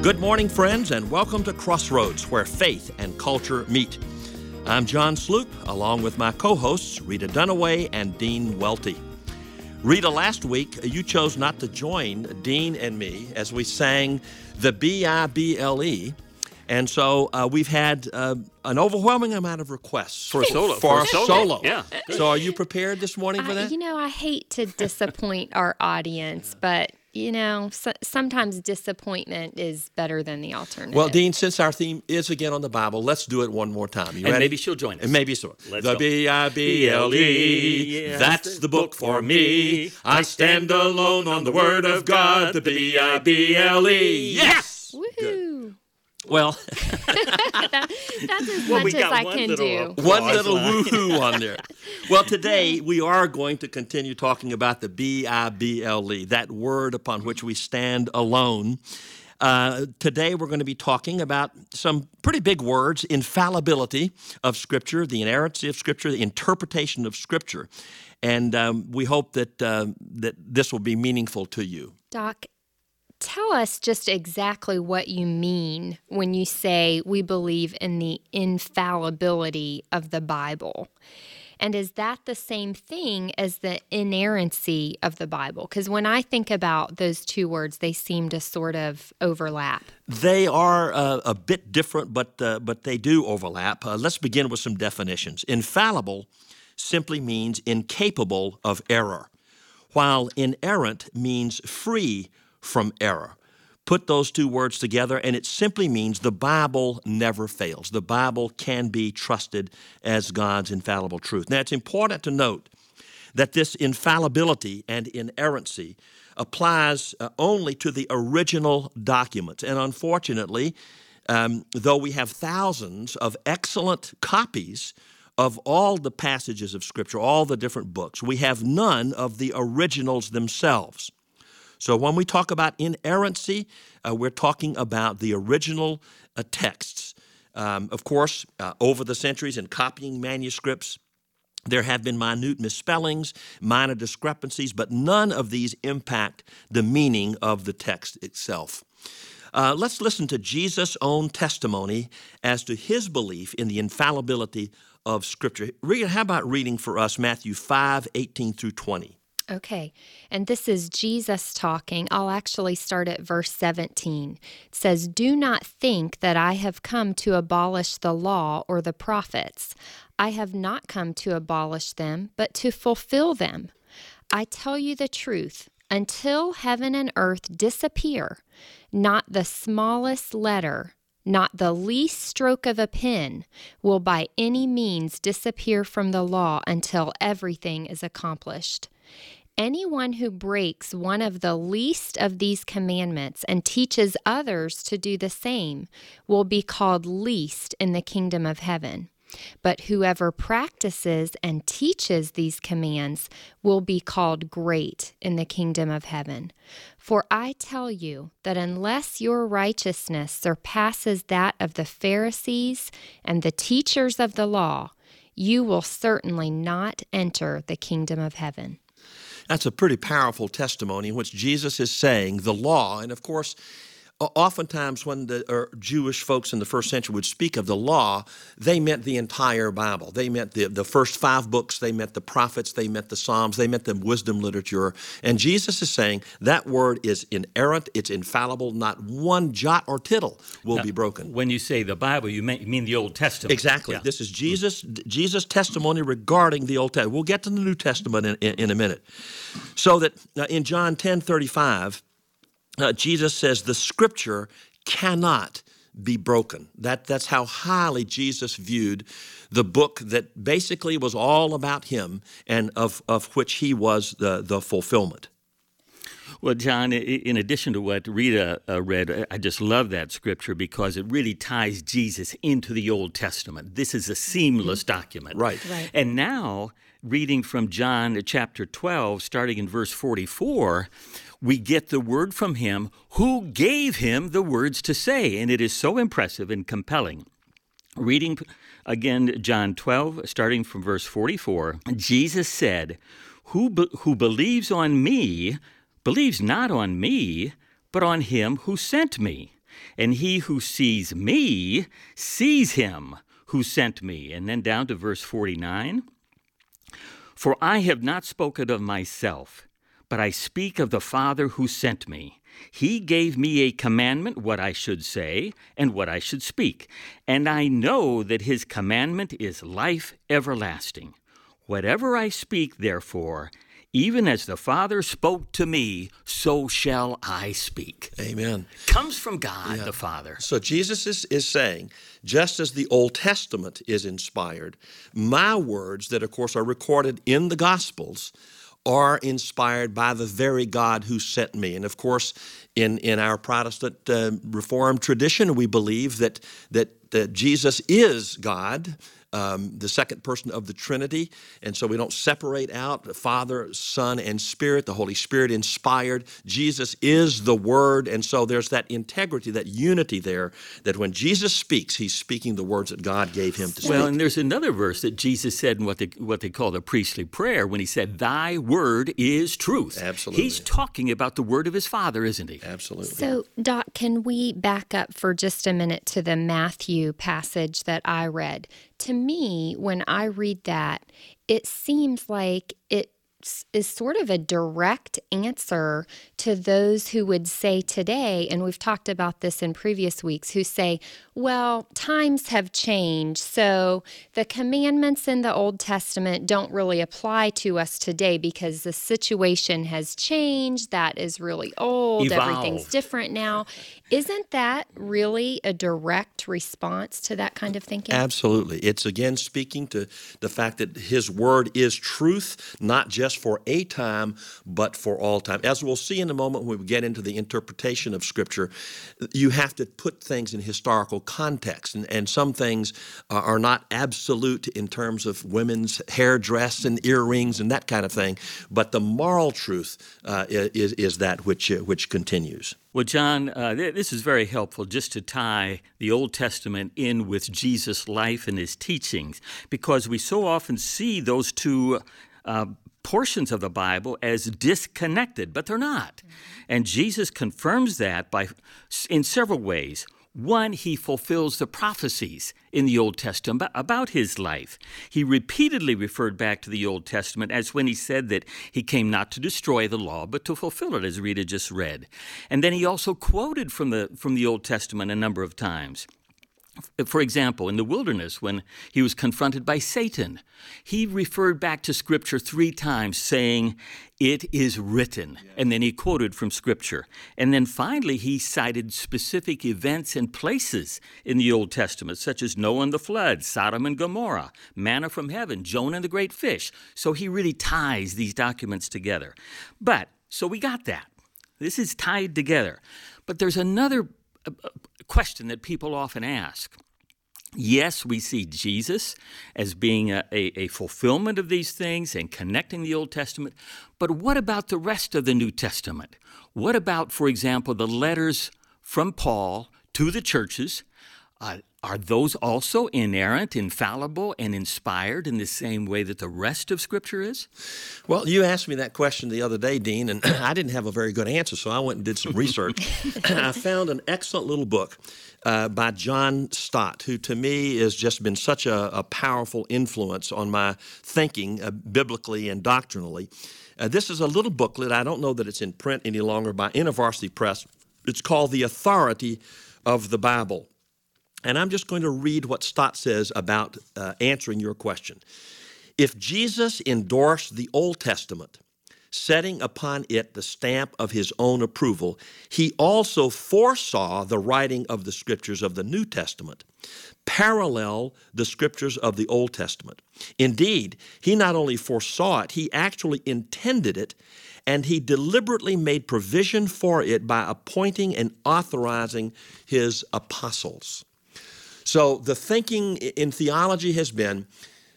Good morning, friends, and welcome to Crossroads, where faith and culture meet. I'm John Sloop, along with my co-hosts, Rita Dunaway and Dean Welty. Rita, last week, you chose not to join Dean and me as we sang the B-I-B-L-E, and so we've had an overwhelming amount of requests. For a solo. For a solo. Yeah. So are you prepared this morning for that? I hate to disappoint our audience, but sometimes disappointment is better than the alternative. Well, Dean, since our theme is again on the Bible, let's do it one more time. You And ready? maybe she'll join us. And maybe so. Let's The go. B-I-B-L-E, that's the book for me. I stand alone on the Word of God, the B-I-B-L-E. Yes! Woohoo! Well, That's as Well, we much as got I one can little- do. one little woohoo on there. Well, today we are going to continue talking about the B-I-B-L-E, that word upon which we stand alone. Today we're going to be talking about some pretty big words: infallibility of Scripture, the inerrancy of Scripture, the interpretation of Scripture. And we hope that this will be meaningful to you. Doc, tell us just exactly what you mean when you say we believe in the infallibility of the Bible. And is that the same thing as the inerrancy of the Bible? Because when I think about those two words, they seem to sort of overlap. They are a bit different, but they do overlap. Let's begin with some definitions. Infallible simply means incapable of error, while inerrant means free from error. Put those two words together, and it simply means the Bible never fails. The Bible can be trusted as God's infallible truth. Now, it's important to note that this infallibility and inerrancy applies only to the original documents. And unfortunately, though we have thousands of excellent copies of all the passages of Scripture, all the different books, we have none of the originals themselves. So when we talk about inerrancy, we're talking about the original texts. Of course, over the centuries in copying manuscripts, there have been minute misspellings, minor discrepancies, but none of these impact the meaning of the text itself. Let's listen to Jesus' own testimony as to his belief in the infallibility of Scripture. Rita, how about reading for us Matthew 5:18 through 20? Okay, and this is Jesus talking. I'll actually start at verse 17. It says, "Do not think that I have come to abolish the law or the prophets. I have not come to abolish them, but to fulfill them. I tell you the truth, until heaven and earth disappear, not the smallest letter, not the least stroke of a pen will by any means disappear from the law until everything is accomplished. Anyone who breaks one of the least of these commandments and teaches others to do the same will be called least in the kingdom of heaven. But whoever practices and teaches these commands will be called great in the kingdom of heaven. For I tell you that unless your righteousness surpasses that of the Pharisees and the teachers of the law, you will certainly not enter the kingdom of heaven." That's a pretty powerful testimony in which Jesus is saying the law, and of course, oftentimes when the Jewish folks in the first century would speak of the law, they meant the entire Bible. They meant the first 5 books, they meant the prophets, they meant the Psalms, they meant the wisdom literature. And Jesus is saying that word is inerrant, it's infallible, not one jot or tittle will be broken. When you say the Bible, you mean the Old Testament. Exactly. Yeah. This is Jesus' testimony regarding the Old Testament. We'll get to the New Testament in a minute. So that in John 10:35, Jesus says the Scripture cannot be broken. That's how highly Jesus viewed the book that basically was all about him and of which he was the fulfillment. Well, John, in addition to what Rita read, I just love that scripture because it really ties Jesus into the Old Testament. This is a seamless document. Right. And now, reading from John chapter 12, starting in verse 44, we get the word from him who gave him the words to say. And it is so impressive and compelling. Reading again, John 12, starting from verse 44, Jesus said, who believes on me, believes not on me, but on him who sent me. And he who sees me sees him who sent me. And then down to verse 49. For I have not spoken of myself, but I speak of the Father who sent me. He gave me a commandment what I should say and what I should speak. And I know that his commandment is life everlasting. Whatever I speak, therefore, even as the Father spoke to me, so shall I speak. Amen. Comes from God, the Father. So Jesus is saying, just as the Old Testament is inspired, my words that, of course, are recorded in the Gospels are inspired by the very God who sent me. And, of course, in our Protestant Reformed tradition, we believe that Jesus is God, the second person of the Trinity, and so we don't separate out the Father, Son, and Spirit. The Holy Spirit inspired. Jesus is the Word, and so there's that integrity, that unity there, that when Jesus speaks, he's speaking the words that God gave him to speak. Well, and there's another verse that Jesus said in what they call the priestly prayer when he said, "Thy word is truth." Absolutely. He's talking about the word of his Father, isn't he? Absolutely. So, Doc, can we back up for just a minute to the Matthew passage that I read? To me, when I read that, it seems like it is sort of a direct answer to those who would say today, and we've talked about this in previous weeks, who say, well, times have changed, so the commandments in the Old Testament don't really apply to us today because the situation has changed. That is really old. Evolved. Everything's different now. Isn't that really a direct response to that kind of thinking? Absolutely. It's again speaking to the fact that his word is truth, not just for a time, but for all time. As we'll see in a moment when we get into the interpretation of Scripture, you have to put things in historical context, and some things are not absolute in terms of women's hairdress and earrings and that kind of thing, but the moral truth is that which continues. Well, John, this is very helpful just to tie the Old Testament in with Jesus' life and his teachings, because we so often see those two portions of the Bible as disconnected, but they're not. And Jesus confirms that in several ways. One, he fulfills the prophecies in the Old Testament about his life. He repeatedly referred back to the Old Testament as when he said that he came not to destroy the law, but to fulfill it, as Rita just read. And then he also quoted from the Old Testament a number of times. For example, in the wilderness, when he was confronted by Satan, he referred back to Scripture 3 times saying, "It is written," and then he quoted from Scripture. And then finally, he cited specific events and places in the Old Testament, such as Noah and the flood, Sodom and Gomorrah, manna from heaven, Jonah and the great fish. So he really ties these documents together. So we got that. This is tied together. But there's another question that people often ask. Yes, we see Jesus as being a fulfillment of these things and connecting the Old Testament, but what about the rest of the New Testament? What about, for example, the letters from Paul to the churches? Are those also inerrant, infallible, and inspired in the same way that the rest of Scripture is? Well, you asked me that question the other day, Dean, and I didn't have a very good answer, so I went and did some research. I found an excellent little book by John Stott, who to me has just been such a powerful influence on my thinking biblically and doctrinally. This is a little booklet. I don't know that it's in print any longer, by InterVarsity Press. It's called The Authority of the Bible. And I'm just going to read what Stott says about answering your question. If Jesus endorsed the Old Testament, setting upon it the stamp of his own approval, he also foresaw the writing of the Scriptures of the New Testament, parallel the Scriptures of the Old Testament. Indeed, he not only foresaw it, he actually intended it, and he deliberately made provision for it by appointing and authorizing his apostles. So the thinking in theology has been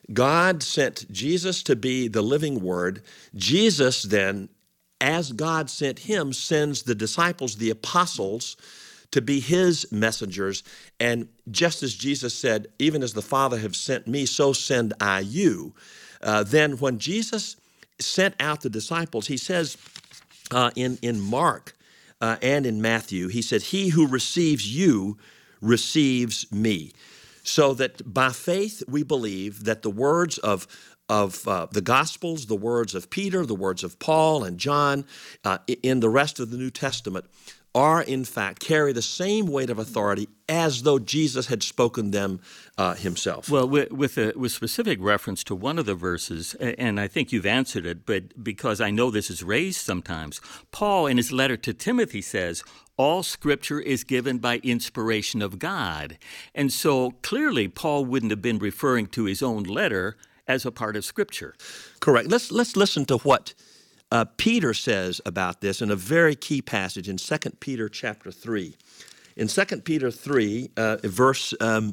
God sent Jesus to be the living Word. Jesus then, as God sent him, sends the disciples, the apostles, to be his messengers. And just as Jesus said, even as the Father have sent me, so send I you. Then when Jesus sent out the disciples, he says in Mark and in Matthew. He said, "He who receives you receives me." So that by faith we believe that the words of the Gospels, the words of Peter, the words of Paul and John, in the rest of the New Testament, are in fact carry the same weight of authority as though Jesus had spoken them himself. Well, with specific reference to one of the verses, and I think you've answered it, but because I know this is raised sometimes, Paul in his letter to Timothy says, all Scripture is given by inspiration of God. And so clearly Paul wouldn't have been referring to his own letter as a part of Scripture. Correct. Let's listen to what Peter says about this in a very key passage in 2 Peter chapter 3. In 2 Peter 3, verse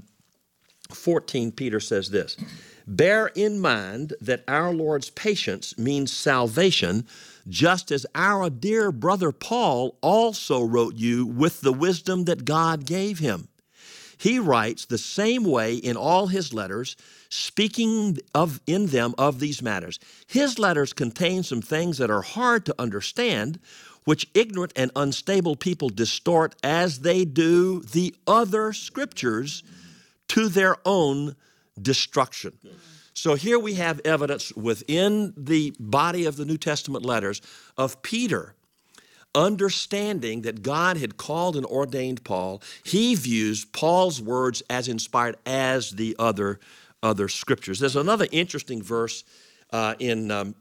14, Peter says this, "Bear in mind that our Lord's patience means salvation, just as our dear brother Paul also wrote you with the wisdom that God gave him. He writes the same way in all his letters, speaking in them of these matters. His letters contain some things that are hard to understand, which ignorant and unstable people distort as they do the other Scriptures to their own destruction." So here we have evidence within the body of the New Testament letters of Peter understanding that God had called and ordained Paul. He views Paul's words as inspired as the other Scriptures. There's another interesting verse in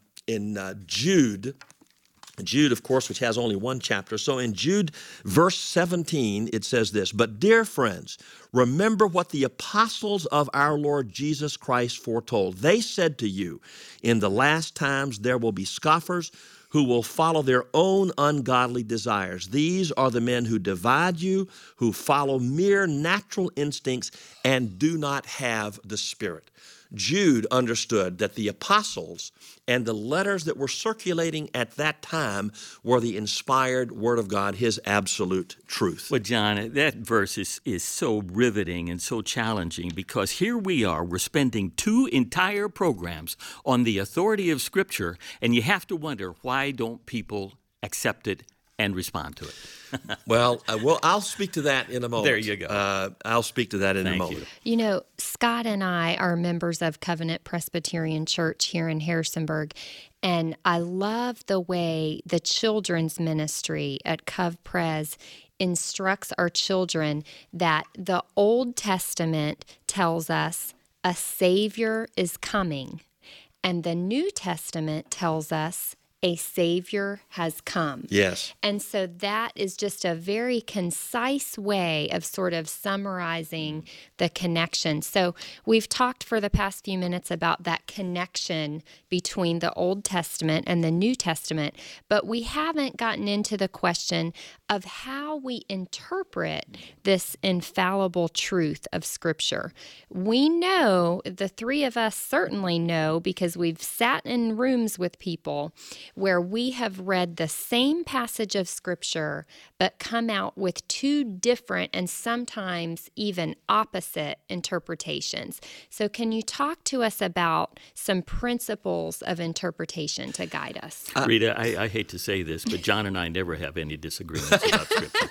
Jude. Jude, of course, which has only one chapter. So in Jude, verse 17, it says this, "But dear friends, remember what the apostles of our Lord Jesus Christ foretold. They said to you, in the last times there will be scoffers who will follow their own ungodly desires. These are the men who divide you, who follow mere natural instincts and do not have the Spirit." Jude understood that the apostles and the letters that were circulating at that time were the inspired Word of God, His absolute truth. Well, John, that verse is so riveting and so challenging because here we're spending 2 entire programs on the authority of Scripture, and you have to wonder, why don't people accept it and respond to it? Well, I'll speak to that in a moment. There you go. I'll speak to that in a Thank moment. You know, Scott and I are members of Covenant Presbyterian Church here in Harrisonburg, and I love the way the children's ministry at Cov Pres instructs our children that the Old Testament tells us a Savior is coming, and the New Testament tells us a Savior has come. Yes. And so that is just a very concise way of sort of summarizing the connection. So we've talked for the past few minutes about that connection between the Old Testament and the New Testament, but we haven't gotten into the question of how we interpret this infallible truth of Scripture. We know, the three of us certainly know, because we've sat in rooms with people where we have read the same passage of Scripture but come out with 2 different and sometimes even opposite interpretations. So can you talk to us about some principles of interpretation to guide us? Rita, I hate to say this, but John and I never have any disagreements about Scripture.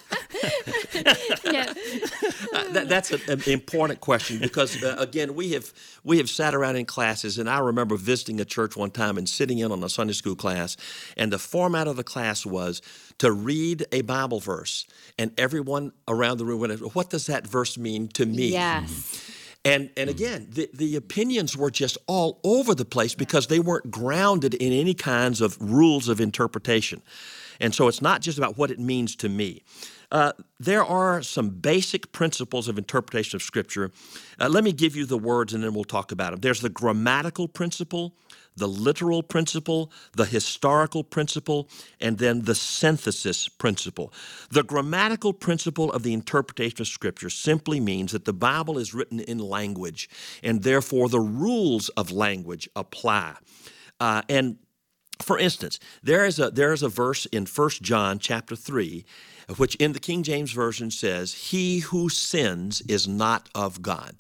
That's an important question because, again, we have sat around in classes, and I remember visiting a church one time and sitting in on a Sunday school class, and the format of the class was to read a Bible verse, and everyone around the room went, "What does that verse mean to me?" Yes. And again, the opinions were just all over the place because they weren't grounded in any kinds of rules of interpretation. And so it's not just about what it means to me. There are some basic principles of interpretation of Scripture. Let me give you the words and then we'll talk about them. There's the grammatical principle, the literal principle, the historical principle, and then the synthesis principle. The grammatical principle of the interpretation of Scripture simply means that the Bible is written in language, and therefore the rules of language apply. And for instance, there is a verse in 1 John chapter 3, which in the King James Version says, "He who sins is not of God."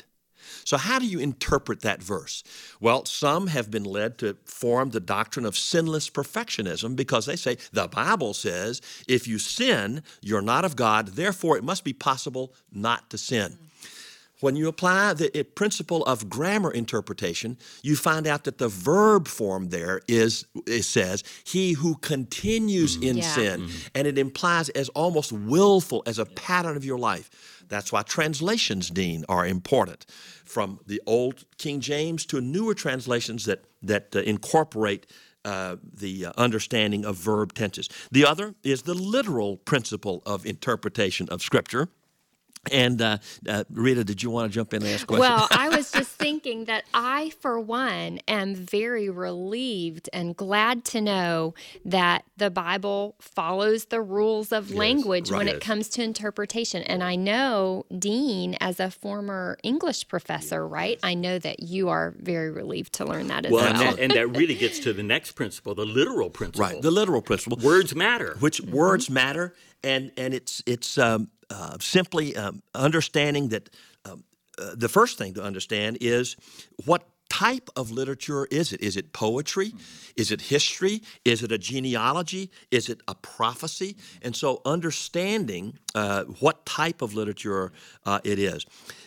So how do you interpret that verse? Well, some have been led to form the doctrine of sinless perfectionism because they say the Bible says if you sin, you're not of God, therefore it must be possible not to sin. When you apply the principle of grammar interpretation, you find out that the verb form there it says, he who continues in sin. And it implies as almost willful as a pattern of your life. That's why translations, Dean, are important. From the old King James to newer translations that incorporate the understanding of verb tenses. The other is the literal principle of interpretation of Scripture. And Rita, did you want to jump in and ask a question? Well, I was just thinking that I, for one, am very relieved and glad to know that the Bible follows the rules of language when it comes to interpretation. And I know, Dean, as a former English professor, right? I know that you are very relieved to learn that as well. And that really gets to the next principle, the literal principle. Right, the literal principle. Words matter. Which words matter, and it's simply understanding that the first thing to understand is what type of literature is it? Is it poetry? Is it history? Is it a genealogy? Is it a prophecy? And so understanding what type of literature it is.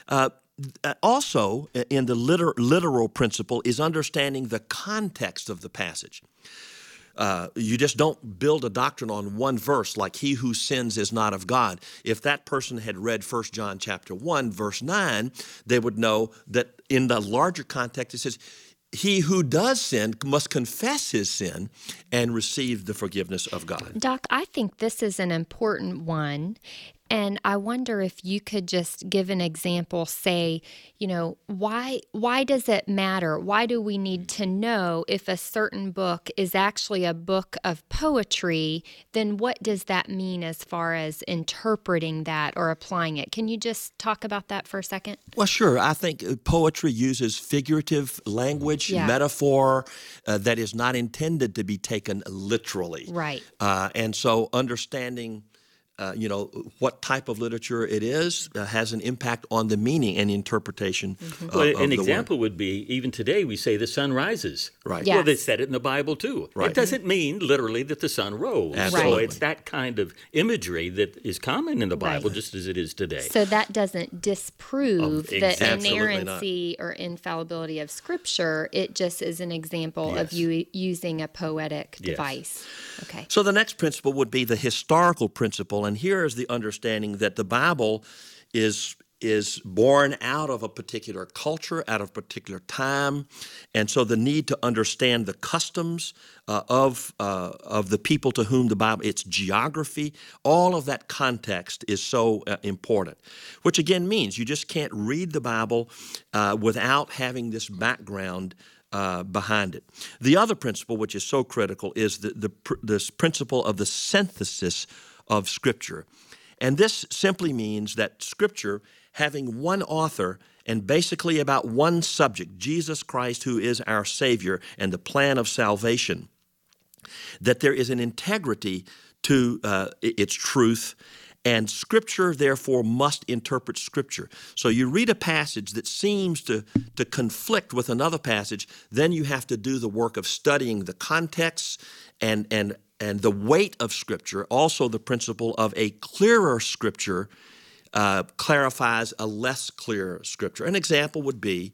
Also, in the literal principle is understanding the context of the passage. You just don't build a doctrine on one verse like he who sins is not of God. If that person had read 1 John chapter 1, verse 9, they would know that in the larger context it says, he who does sin must confess his sin and receive the forgiveness of God. Doc, I think this is an important one. And I wonder if you could just give an example, say, why does it matter? Why do we need to know if a certain book is actually a book of poetry? Then what does that mean as far as interpreting that or applying it? Can you just talk about that for a second? Well, sure. I think poetry uses figurative language, metaphor that is not intended to be taken literally. Right. And so understanding what type of literature it is has an impact on the meaning and interpretation of an the example word. Would be, even today we say the sun rises. Right. Yes. Well, they said it in the Bible too. Right. It doesn't mean literally that the sun rose. Absolutely. So it's that kind of imagery that is common in the Bible just as it is today. So that doesn't disprove the Absolutely inerrancy or infallibility of Scripture. It just is an example of you using a poetic device. Okay. So the next principle would be the historical principle, and here is the understanding that the Bible is born out of a particular culture, out of a particular time, and so the need to understand the customs of the people to whom the Bible, its geography, all of that context is so important, which again means you just can't read the Bible without having this background behind it. The other principle, which is so critical, is this principle of the synthesis of Scripture. And this simply means that Scripture, having one author and basically about one subject, Jesus Christ, who is our Savior and the plan of salvation, that there is an integrity to its truth, and Scripture, therefore, must interpret Scripture. So you read a passage that seems to conflict with another passage, then you have to do the work of studying the context and the weight of Scripture. Also, the principle of a clearer Scripture clarifies a less clear Scripture. An example would be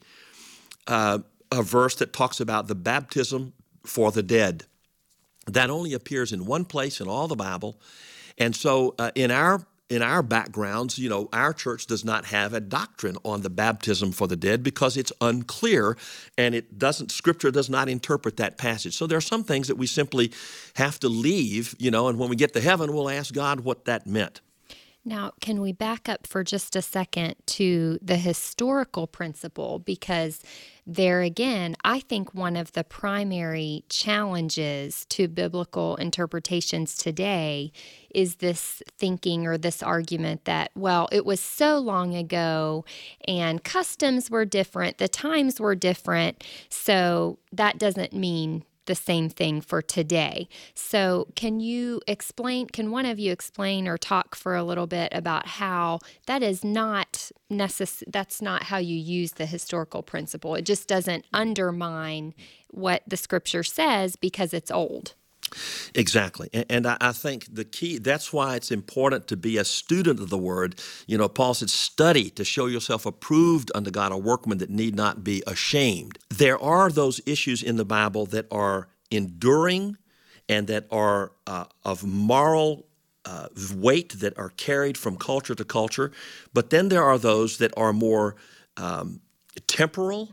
a verse that talks about the baptism for the dead. That only appears in one place in all the Bible. And so in our backgrounds, our church does not have a doctrine on the baptism for the dead because it's unclear and Scripture does not interpret that passage. So there are some things that we simply have to leave, and when we get to heaven, we'll ask God what that meant. Now, can we back up for just a second to the historical principle? Because there again, I think one of the primary challenges to biblical interpretations today is this thinking or this argument that, well, it was so long ago and customs were different, the times were different, so that doesn't mean the same thing for today. So can one of you explain or talk for a little bit about how that is not that's not how you use the historical principle. It just doesn't undermine what the scripture says because it's old. Exactly. And I think the key, that's why it's important to be a student of the Word. You know, Paul said, study to show yourself approved unto God, a workman that need not be ashamed. There are those issues in the Bible that are enduring and that are of moral weight, that are carried from culture to culture. But then there are those that are more temporal,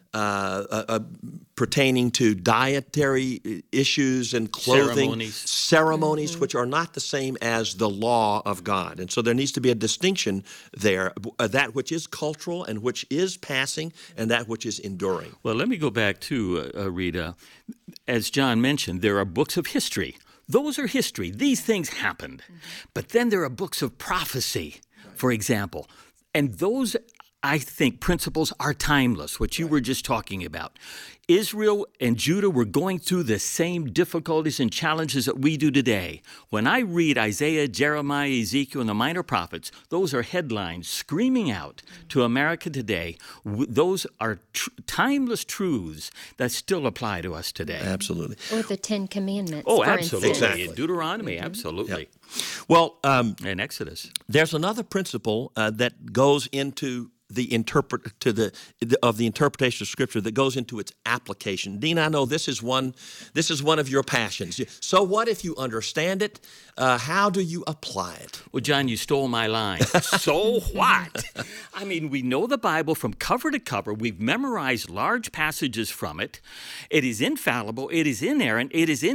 pertaining to dietary issues and clothing, ceremonies which are not the same as the law of God. And so there needs to be a distinction there, that which is cultural and which is passing and that which is enduring. Well, let me go back to, Rita. As John mentioned, there are books of history. Those are history. These things happened. But then there are books of prophecy, for example. And those, I think, principles are timeless, what you were just talking about. Israel and Judah were going through the same difficulties and challenges that we do today. When I read Isaiah, Jeremiah, Ezekiel, and the minor prophets, those are headlines screaming out to America today. Those are timeless truths that still apply to us today. Absolutely. Or the Ten Commandments, Oh, for absolutely. instance. Exactly. In Deuteronomy, absolutely. Yep. Well, And Exodus. there's another principle that goes into the interpretation of Scripture that goes into its application. Dean, I know this is one of your passions. So what if you understand it? How do you apply it? Well, John, you stole my line. So what? I mean, we know the Bible from cover to cover. We've memorized large passages from it. It is infallible. It is inerrant. It is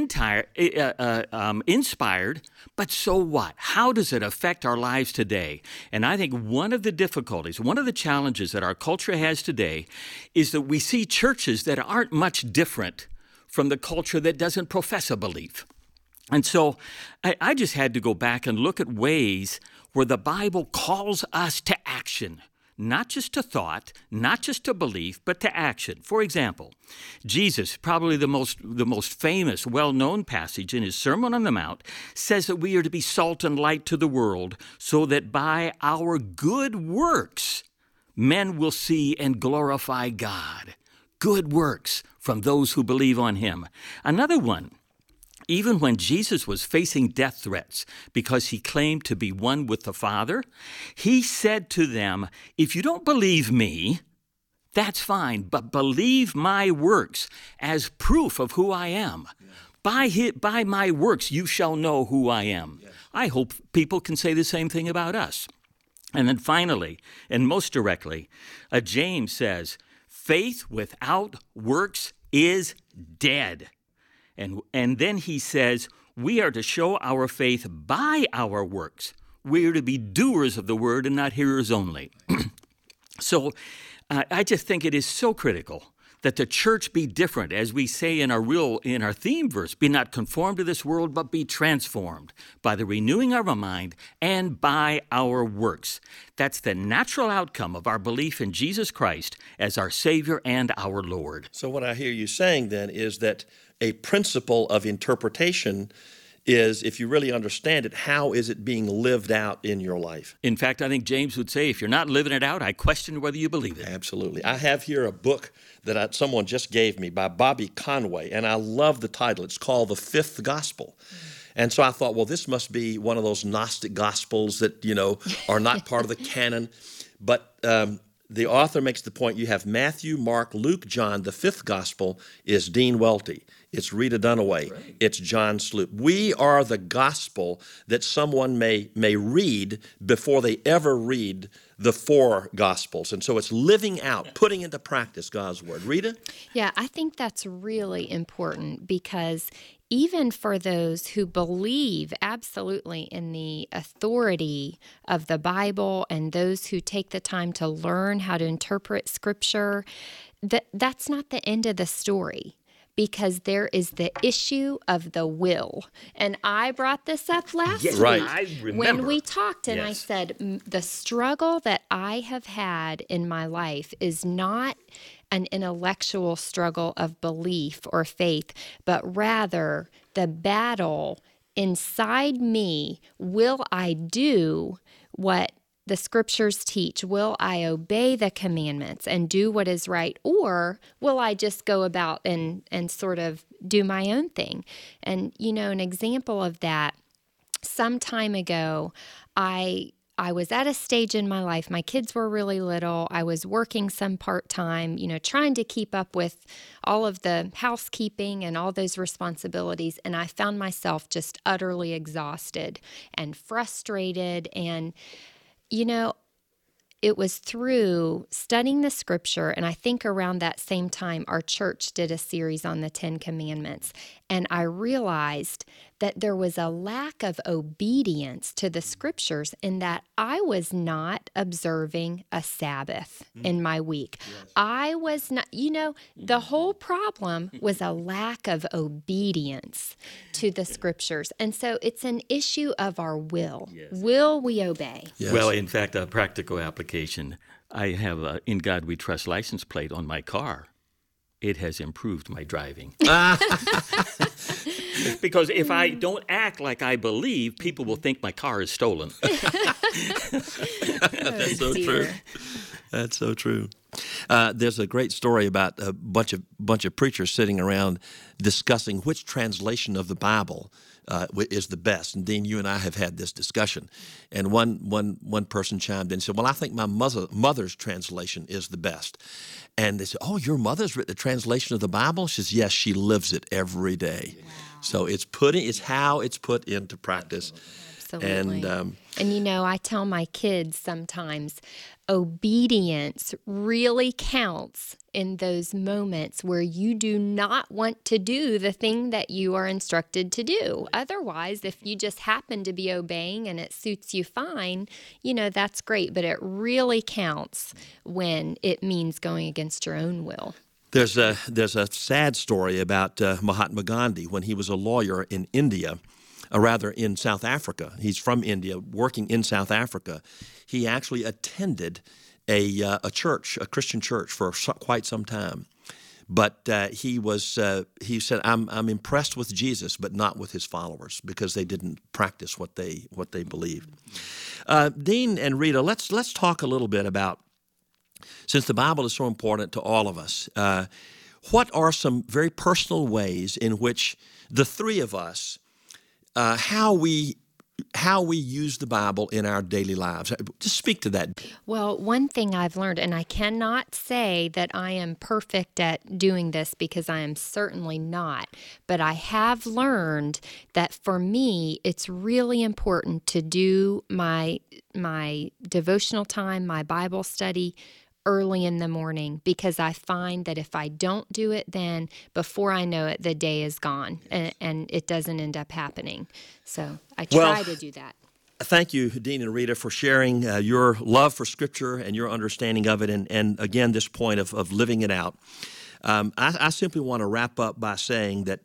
inspired. But so what? How does it affect our lives today? And I think one of the difficulties, one of the challenges that our culture has today is that we see churches that aren't much different from the culture that doesn't profess a belief. And so I just had to go back and look at ways where the Bible calls us to action, not just to thought, not just to belief, but to action. For example, Jesus, probably the most famous, well-known passage in his Sermon on the Mount, says that we are to be salt and light to the world so that by our good works, men will see and glorify God. Good works from those who believe on him. Another one, even when Jesus was facing death threats because he claimed to be one with the Father, he said to them, if you don't believe me, that's fine, but believe my works as proof of who I am. Yeah. By my works, you shall know who I am. Yeah. I hope people can say the same thing about us. And then finally, and most directly, James says, faith without works is dead. And then he says, we are to show our faith by our works. We are to be doers of the word and not hearers only. So I just think it is so critical that the church be different, as we say in our theme verse, be not conformed to this world, but be transformed by the renewing of our mind and by our works. That's the natural outcome of our belief in Jesus Christ as our Savior and our Lord. So what I hear you saying then is that a principle of interpretation is, if you really understand it, how is it being lived out in your life? In fact, I think James would say, if you're not living it out, I question whether you believe it. Absolutely. I have here a book that someone just gave me by Bobby Conway, and I love the title. It's called The Fifth Gospel. And so I thought, well, this must be one of those Gnostic Gospels that, are not part of the canon. But the author makes the point, you have Matthew, Mark, Luke, John. The fifth gospel is Dean Welty. It's Rita Dunaway. Right. It's John Sloop. We are the gospel that someone may read before they ever read the four gospels. And so it's living out, putting into practice God's word. Rita? Yeah, I think that's really important because even for those who believe absolutely in the authority of the Bible and those who take the time to learn how to interpret Scripture, that's not the end of the story. Because there is the issue of the will. And I brought this up last week I remember. when we talked, and Yes. I said, the struggle that I have had in my life is not an intellectual struggle of belief or faith, but rather the battle inside me. Will I do what the scriptures teach? Will I obey the commandments and do what is right? Or will I just go about and sort of do my own thing? And, an example of that, some time ago, I was at a stage in my life, my kids were really little, I was working some part-time, trying to keep up with all of the housekeeping and all those responsibilities, and I found myself just utterly exhausted and frustrated, and it was through studying the scripture, and I think around that same time, our church did a series on the 10 Commandments, and I realized that there was a lack of obedience to the scriptures in that I was not observing a Sabbath in my week. Yes. I was not, the whole problem was a lack of obedience to the scriptures. And so it's an issue of our will. Yes. Will we obey? Yes. Well, in fact, a practical application, I have a In God We Trust license plate on my car. It has improved my driving. Because if I don't act like I believe, people will think my car is stolen. That's so true. That's so true. There's a great story about a bunch of preachers sitting around discussing which translation of the Bible is the best. And Dean, you and I have had this discussion. And one person chimed in and said, "Well, I think my mother's translation is the best." And they said, "Oh, your mother's written the translation of the Bible?" She says, "Yes, she lives it every day." Wow. So it's how it's put into practice. Absolutely. And I tell my kids sometimes, obedience really counts in those moments where you do not want to do the thing that you are instructed to do. Otherwise, if you just happen to be obeying and it suits you fine, that's great. But it really counts when it means going against your own will. There's a sad story about Mahatma Gandhi when he was a lawyer in India. In South Africa. He's from India, working in South Africa. He actually attended a church, a Christian church, for quite some time. But he said, I'm impressed with Jesus, but not with his followers, because they didn't practice what they believed. Dean and Rita, let's talk a little bit about, since the Bible is so important to all of us, what are some very personal ways in which the three of us, how we use the Bible in our daily lives? Just speak to that. Well, one thing I've learned, and I cannot say that I am perfect at doing this because I am certainly not, but I have learned that for me, it's really important to do my devotional time, my Bible study early in the morning, because I find that if I don't do it then, before I know it, the day is gone, and it doesn't end up happening. So I try to do that. Thank you, Dean and Rita, for sharing your love for Scripture and your understanding of it, and again, this point of living it out. I simply want to wrap up by saying that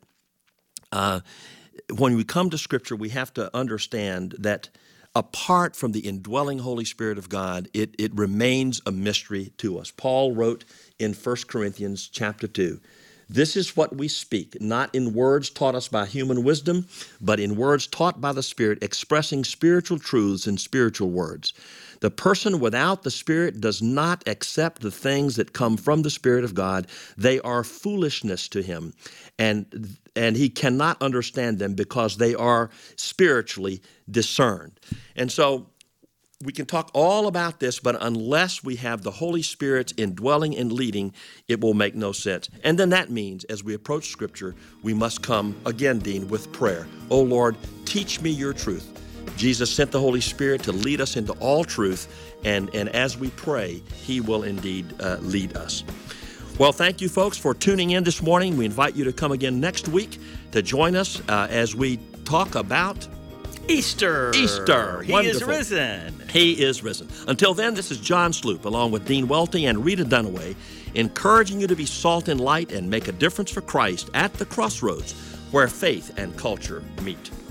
when we come to Scripture, we have to understand that apart from the indwelling Holy Spirit of God, it remains a mystery to us. Paul wrote in 1 Corinthians chapter 2, "This is what we speak, not in words taught us by human wisdom, but in words taught by the Spirit, expressing spiritual truths in spiritual words. The person without the Spirit does not accept the things that come from the Spirit of God. They are foolishness to him, and he cannot understand them because they are spiritually discerned." And so we can talk all about this, but unless we have the Holy Spirit indwelling and leading, it will make no sense. And then that means, as we approach Scripture, we must come, again, Dean, with prayer. "Oh, Lord, teach me your truth." Jesus sent the Holy Spirit to lead us into all truth, and as we pray, he will indeed lead us. Well, thank you, folks, for tuning in this morning. We invite you to come again next week to join us as we talk about Easter. Easter. He is risen. He is risen. Until then, this is John Sloop, along with Dean Welty and Rita Dunaway, encouraging you to be salt and light and make a difference for Christ at the crossroads where faith and culture meet.